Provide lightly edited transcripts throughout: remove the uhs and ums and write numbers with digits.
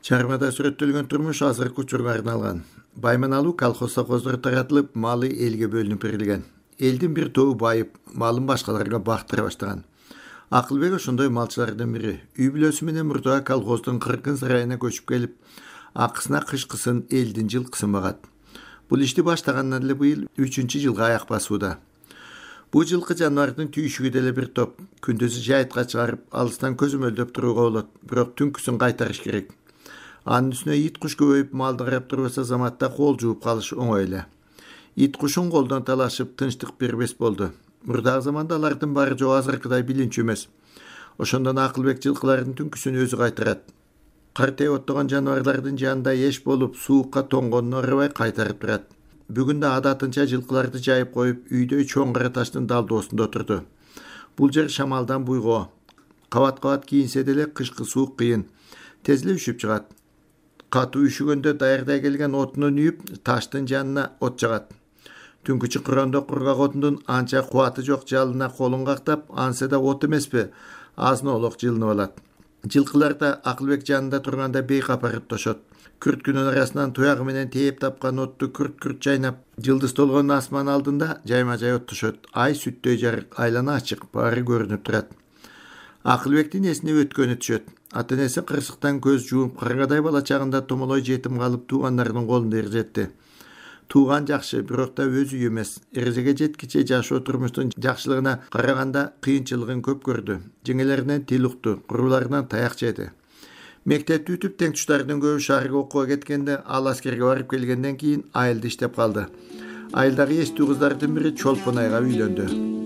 Чармада сүрөттөлгөн турмуш азыркы учурга арналган. Байман-алуу колхоз совхоздор таратылып, малы элге бөлүнүп берилген. Элдин бир тобу байып, малын башкаларга бактыра баштаган. Акылбек ошондой малчылардын бири. Үй бүлөсү менен мурдага колхоздун кыркын сарайына көчүп келип, акысына кышкысын элдин жылкысын багат. Бул ишти баштагандан эле быйыл 3-жылга аяк басууда. Бул жылкы жаныбардын түйшүгү деле бир топ. Күндүзү жайытка чыгарып, алыстан көзөмөлдөп турууга болот, бирок түнкүсүн кайтарыш керек. Анын үстүнө ит куш көбөйүп малды карап турбаса заматта кол жууп калыш оңой эле. Ит кушун колдон талашып тынчтык бербес болду. Мурдагы заманда алардын баары жок азыркыдай билинчүү эмес. Ошондон Акылбек жылкылардын түнкүсүн өзү кайтарат. Картайып оттогон жаныбарлардын жанында эш болуп, суукка тоңгонуна ырабай кайтарып турат. Бүгүн да адатынча жылкыларды жайып коюп, үйдөй чоң кара таштын далдоосунда отурду. Бул жер шамалдан буйгоо. Кабат-кабат кийинсе деле кышкы суук кыйын. Тез эле үшүп чыгат. Катуу үшүгөндө даярдай келген отунун үйүп, таштын жанына от жагат. Түнкү чыкырондо кургак отундун анча кубаты жок жалына колун кактап, ансе да от эмеспи, азын-олок жылынып алат. Жылкылар да Акылбек жанында турганда бейкап тошот. Күрткүнүн арасынан туягы менен тээп тапкан отту күрт-күрт чайнап, жылдыз толгон асман алдында жайма-жай оттошот. Ай сүттөй жарык, айлана ачык, баары көрүнүп турат. Акылбектин эсине өткөнү түшөт. Ата-энеси кырсыктан көз жууп, каргадай бала чагында томолой жетим калып туугандарынын колунда эржетти. Тууган жакшы, бирок да өз үй эмес. Эрежеге жеткиче жашоо турмуштун жакшылыгына караганда кыйынчылыгын көп көрдү. Жеңелеринен тил укту, куруларынан таяк жеди. Мектепти бүтүп тең туштардын көбү шаарга окууга кеткенде, ал аскерге барып келгенден кийин айылда иштеп калды. Айылдагы эстүү кыздардын бири Чолпон айга үйлөндү.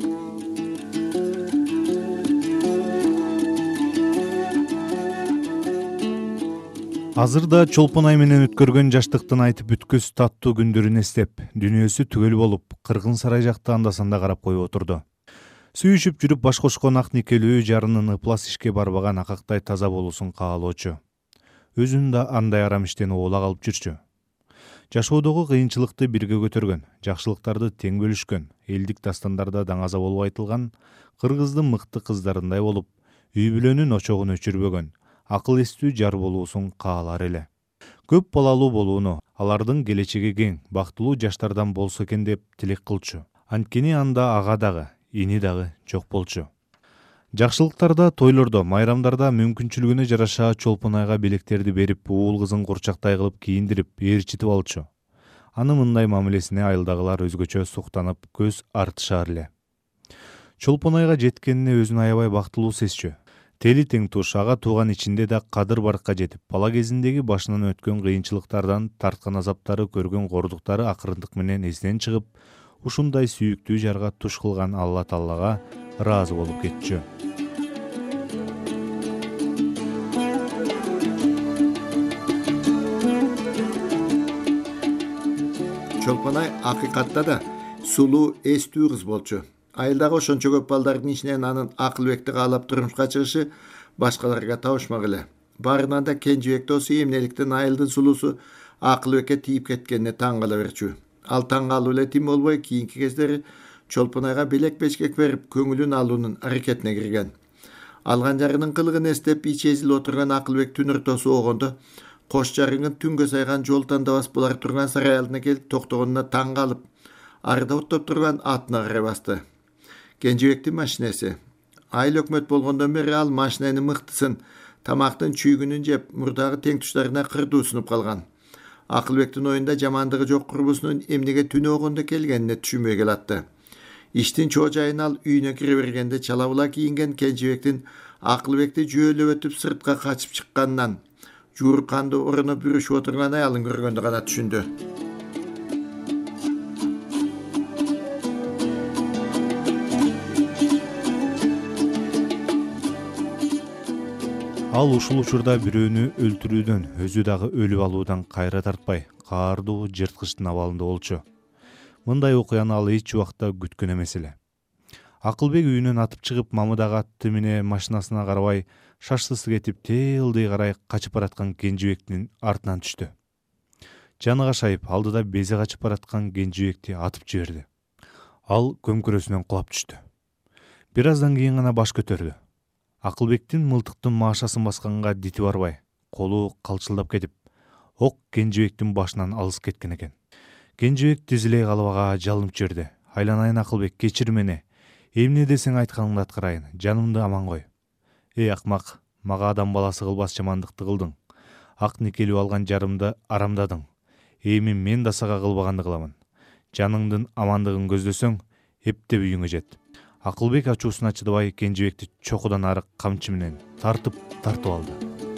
Азырда Чолпон ай менен өткөргөн жаштыктын айтып бүткүс таттуу күндөрүн эстеп, дүйнөсү түгөл болуп, кыргын сарай жакта анда-санда карап коюп отурду. Сүйүшүп жүрүп баш кошкон ак никелүү жарынын ыплас ишке барбаган акактай таза болуусун каалоочу. Өзүн да андай арам иштен оола калып жүрчү. Жашоодогу кыйынчылыкты бирге көтөргөн, жакшылыктарды тең бөлүшкөн, элдик дастандарда даңаза болуп айтылган кыргыздын мыкты кыздарындай болуп, үй бүлөнүн очогун өчүрбөгөн, акыл эстүү жар болуусун каалар эле. Көп балалуу болууну, алардын келечеги кең, бактылуу жаштардан болсо экен деп тилек кылчу. Анткени анда ага дагы, ини дагы жок болчу. Жакшылыктарда, тойлордо, майрамдарда мүмкүнчүлүгүнө жараша Чолпон айга белектерди берип, уул кызын курчактай кылып кийиндирип, ээрчитип алчу. Аны мындай мамилесине айылдагылар өзгөчө суктанып, көз артышар эле. Чолпон айга жеткенине өзүн аябай бактылуу сезчү. Тели тең туш, ага тууган ичинде да кадыр баркка жетип, бала кезиндеги башынан өткөн кыйынчылыктардан тарткан азаптары, көргөн кордуктары акырындык менен эсинен чыгып, ушундай сүйүктүү жарга туш кылган Алла Таалага ыраазы болуп кетчү. Чолпон ай акыйкатта да сулуу, эстүү кыз болчу. Айылдагы ошончо көп балдардын ичинен анын Акылбекти каалап турмушка чыгышы башкаларга табышмак эле. Баарынан да кенжебек досу эмнеликтен айылдын сулуусу Акылбекке тийип кеткенине таң кала берчү. Ал таң калуу эле тим болбой, кийинки кездери Чолпон айга белек бешкек берип, көңүлүн алуунун аракетине кирген. Алган жарынын кылыгын эстеп, ичи эзилип отурган Акылбек түн ыртоосу болгондо, кош жарыңын түнгө сайган жол тандабас булар турган сарай алдына келип токтогонуна таң калып, арыда оттоп турган атына карай басты. Кенжебектин машинеси. Айыл өкмөт болгондон бери ал машиненин мыктысын, тамактын чүйгүнүн жеп, мурдагы тең туштарына кырдуусунуп калган. Акылбектин оюнда жамандыгы жок курбусунун эмнеге түнү огондо келгенине түшүнбөй келатты. Иштин чоожайын ал үйүнө кире бергенде чала була кийинген Кенжебектин Акылбекти жөөлөп өтүп сыртка качып чыкканынан, жуурканды ороно бүрүшүп отурган аялын көргөндө гана түшүндү. Ал ушул учурда бирөөнү өлтүрүүдөн, өзү дагы өлүп алуудан кайра тартпай, каардуу жырткычтын абалында болчу. Мындай окуяны ал эч убакта күткөн эмес эле. Акылбек үйүнөн атып чыгып, мамыдагы аты менен машинасына карабай, шашсыз кетип, тыйылдый карай качып бараткан Кенжебектин артынан түштү. Жаны кашайып, алдыда безе качып бараткан Кенжебекти атып жиберди. Ал көмкөрөсүнөн кулап түштү. Бир аздан кийин гана баш көтөрдү. Акылбектин мылтыктын маашасын басканга дити барбай, колу калчылдап кетип, ок Кенжебектин башынан алыс кеткен экен. Кенжебек тизилей калып ага жалынып жиберди. Айланайын Акылбек, кечир мени. Эмне десең айтканыңды аткарайын. Жанымды аман кой. Эй акмак, мага адам баласы кылбас жамандыкты кылдың. Ак никелип алган жарымды арамдадың. Эми мен да сага кылбаганды кыламын. Жаныңдын амандыгын көздөсөң, эптеп үйүңө жет. Акылбек ачуусуна чыдабай Кенжебекти чокудан ары камчы менен тартып алды.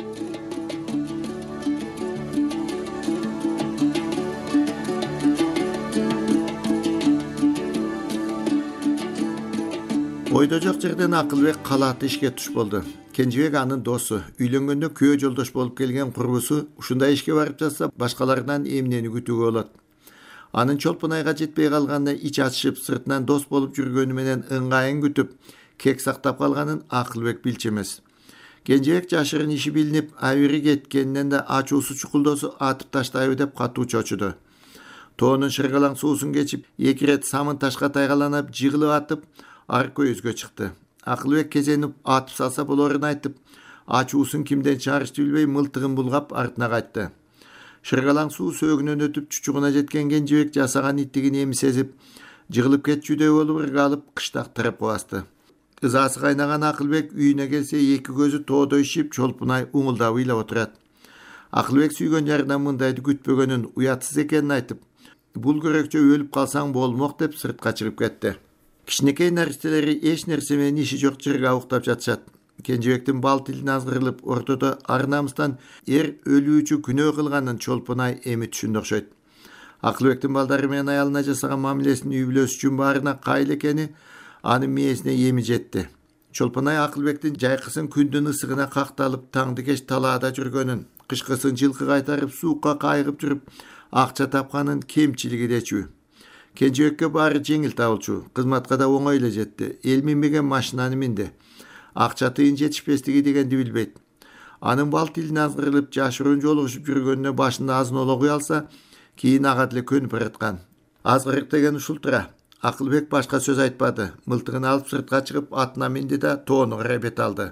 Ойдо жок жерден Акылбек калааты ишке туш болду. Кенжебек анын досу, үйлөнгөндө күйөө жолдош болуп келген курбусу ушундай ишке барып жатса башкалардан эмнени күтүүгө болот. Анын Чолпон айга жетпей калганына ич ачышып, сыртынан дос болуп жүргөнү менен ыңгайын күтүп, кек сактап калганын Акылбек билчү эмес. Кенжебек жашырын иши билинип, абири кеткенинен да ачуусу чукулдосу атып таштайбы деп катуу чочуду. Тоонун шыргалаң суусун кечип, 2 рет самын ташка тайгаланып, жыгылып атып, арка өзгө чыкты. Акылбек кезенип атып салса болорун айтып, ачуусун кимден чыгарышты билбей мылтыгын булгап артына кайтты. Шыргалаң суу сөөгүнөн өтүп чучугуна жеткен Кенжебек жасаган иттигин эми сезип, жыгылып кетчүдөй болуп ыргалып кыштак тарапка басты. Ызасы кайнаган Акылбек үйүнө келсе 2 көзү тоодой ишип, Чолпон ай уңулдап ыйлап отурат. Акылбек сүйгөн жарынан мындайды күтпөгөнүн, уятсыз экенин айтып, бул көрөкчө өлүп калсаң болмок деп сыртка чыгып кетти. Кичинекей наристелери эч нерсе менен иши жок жерге уктап жатышат. Кенжебектин бал тилин азгырылып, ортодо ар-намыстан өлүүчү күнөө кылганын Чолпон ай эми түшүндү окшойт. Акылбектин балдары менен аялына жасаган мамилесин үй бүлөсү үчүн баарына кайыл экени анын мээсине эми жетти. Чолпон ай Акылбектин жайкысын күндүн ысыгына какталып, таңды кеч талаада жүргөнүн, кышкысын жылкы кайтарып, суукка кайгып жүрүп, акча тапканын кемчилиги дечү. Кенжебекке баары жеңил табылчу, кызматка да оңой эле жетти. Эл минбеген машинаны минди. Акча тыйын жетишпестиги дегенди билбейт. Анын бал тилин азгырылып, жашыруун жолугушуп жүргөнүнө башында азын-оло куй алса, кийин ага деле көнүп бараткан. Азгырык деген ушул тура. Акылбек башка сөз айтпады. Мылтыгын алып сыртка чыгып, атына минди да тоону карай бет алды.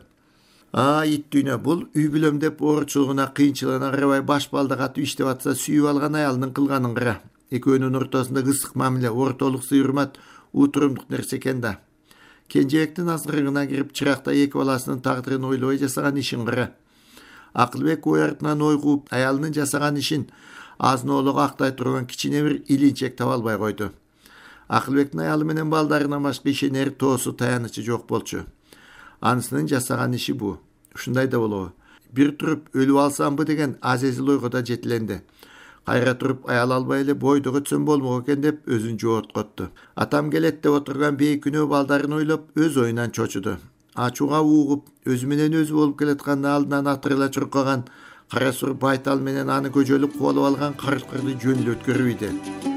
Ит дүйнө, бул үй бүлөм деп оорчулугуна, кыйынчылыгына карабай баш балда катып иштеп атса, сүйүп алган аялынын кылганын кара. Экөөнүн ортосунда ысык мамиле, ортолук сый-урмат утурумдук нерсе экен да. Кенжебектин азгырыгына кирип, чыракта 2 баласынын тагдырын ойлобой жасаган ишин кара. Акылбек ой артынан ой кууп, аялынын жасаган ишин азын-олого актай турган кичине бир илинчек таба албай койду. Акылбектин аялы менен балдарынан башка ишенер тоосу таянычы жок болчу. Анысынын жасаган иши бу. Ушундай да болобу. Бир туруп өлүп алсамбы деген азезил ойго да жетиленди. Кайра туруп аял албай эле бойдого өтсөм болмок экен деп өзүн жооткотту. Атам келет деп отурган бейкүнөө балдарын ойлоп, өз оюнан чочуду. Ачууга уугуп, өзү менен өзү болуп келаткан алдынан атырыла чуркаган кара сур байтал менен аны көжөлүп кубалып алган карышкырды жөнүлө өткөрүп ийди.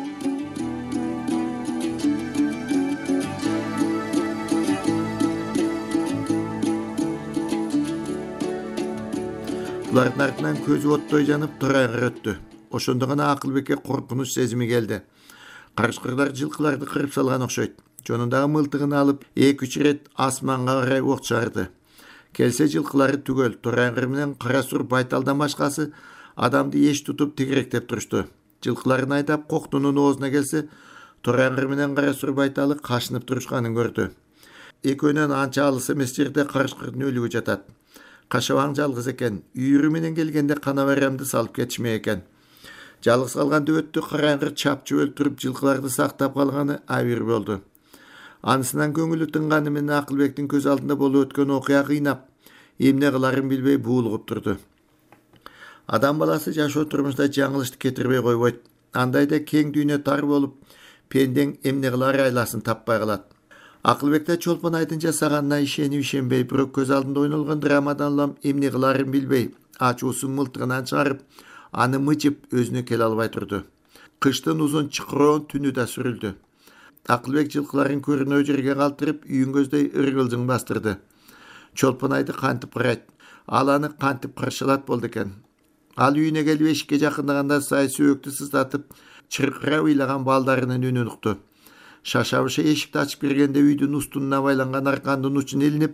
Булардын артынан көзү оттой жанып турайгыр өттү. Ошондо гана Акылбекке коркунуч сезими келди. Карышкырлар жылкыларды кырып салган окшойт. Жонундагы мылтыгын алып, 2-3 рет асманга карай ок чыгарды. Келсе жылкылары түгөл, турайгыр менен кара сур байталдан башкасы адамды эч тутуп тигиректеп турушту. Жылкыларын айдап коктунун оозуна келсе, турайгыр менен кара сур байталы кашынып турушканын көрдү. Экөөнөн анча алыс эмес жерде карышкырдын өлүгү жатат. Кашабаң жалгыз экен, үйүрү менен келгенде канабарамды салып кетишме экен. Жалгыз калган дөбөттү караңгы чапчып өлтүрүп жылкыларды сактап калганы абир болду. Анысынан көңүлү тынганы менен Акылбектин көз алдында болуп өткөн окуя кыйнап, эмне кыларын билбей буулугуп турду. Адам баласы жашоо турмушта жаңылышты кетирбей койбойт. Андайда кең дүйнө тар болуп, пендең эмне кылар айласын таппай калат. Акылбекте Чолпон айдын жасаганына ишенип ишенбей, бирок көз алдында ойнолгон драмадан улам эмне кыларын билбей, ачуусун мылтыгынан чыгарып, аны мыжып өзүнө келе албай турду. Кыштын узун чыкыроон түнү да сүрүлдү. Акылбек жылкыларын көрүнөө жерге калтырып, үйүн көздөй ыргылжың бастырды. Чолпон айды кантип карайт, ал аны кантип каршылат болду экен. Ал үйүнө келип эшикке жакындаганда сай сөөктү сыздатып, чыркырап ыйлаган балдарынын үнүн укту. Шашабыша эшикти ачып киргенде үйдүн устунуна байланган аркандын учун илинип,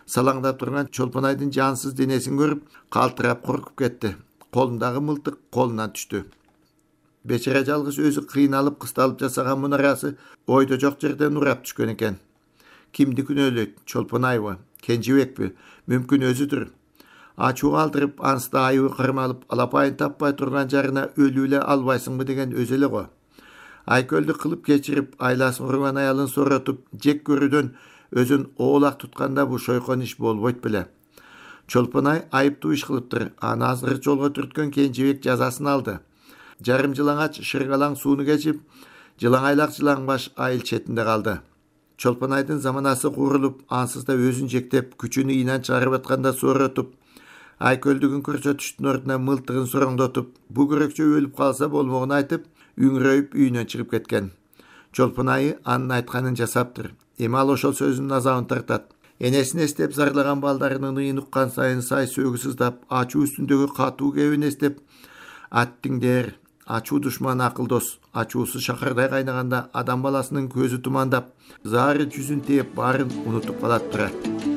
салаңдап турган Чолпонайдын жансыз денесин көрүп калтырап коркуп кетти. Колундагы мылтык колунан түштү. Бечара жалгыз өзү кыйналып кысталып жасаган мунарасы ойдо жок жерден урап түшкөн экен. Кимди күнөөлөйт? Чолпонайбы? Кенжебекпи? Мүмкүн өзүдүр. Ачуу калтырып, анста айыбы кырмалып, алапайын таппай турган жарына өлүү эле албайсыңбы деген өзү эле го. Айкөлдү кылып кечирип, айласын урган аялын соротуп, жек көрүүдөн өзүн оолак тутканда бу шойкон иш болбойт беле. Чолпонай айыптуу иш кылыптыр. Аны азыр жолго түрткөн Кенжебек жазасын алды. Жарым жылаңач шыргалаң сууну кечип, жылаңайлак жылаңбаш айыл четинде калды. Чолпонайдын заманасы курулуп, ансыз да өзүн жектеп, күчүн ыйынан чыгарып атканда соротуп, айкөлдүгүн көрсөтүштүн ордуна мылтыгын сороңдотуп, бу көрөкчө өлүп калса болмогун айтып, үңүрөйүп үйүнөн чыгып кеткен. Чолпонайы анын айтканын жасаптыр. Эми ал ошол сөзүнүн азабын тартат. Энесин эстеп зарлаган балдарынын ыйын уккан сайын сай сөгү сыздап, ачуу үстүндөгү катуу кебин эстеп, аттиңдер, ачуу душман акылдос, ачуусу шакардай кайнаганда адам баласынын көзү тумандап, заары жүзүн тээп баарын унутуп калат турат.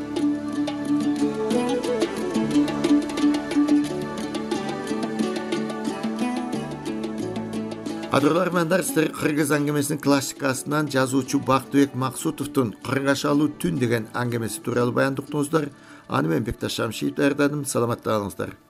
Кадырлар менен сиздер кыргыз аңгемесинин классикасынан жазуучу Бактыбек Максутовдун Кыргашалуу түн деген аңгемеси тууралуу баяндыктыңыздар. Аны мен Бекташ Шамшиев даярдадым. Саламатта калыңыздар.